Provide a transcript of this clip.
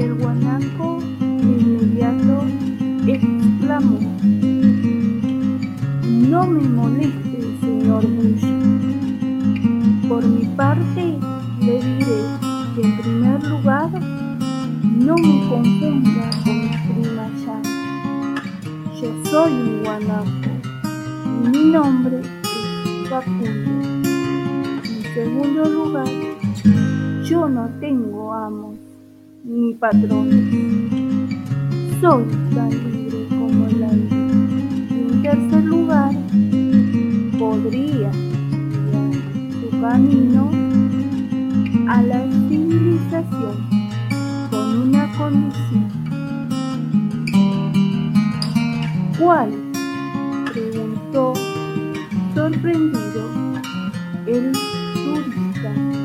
El guanaco de inmediato exclamó: «No me moleste, señor Bush. Por mi parte, le diré que en primer lugar no me confunda con mi prima Shanti. Yo soy un guanaco y mi nombre es Facundo. En segundo lugar, yo no tengo amos ni patrones. Soy tan libre como el aire. Y en tercer lugar, podría guiar su camino a la civilización con una condición». «¿Cuál?», preguntó sorprendido el turista.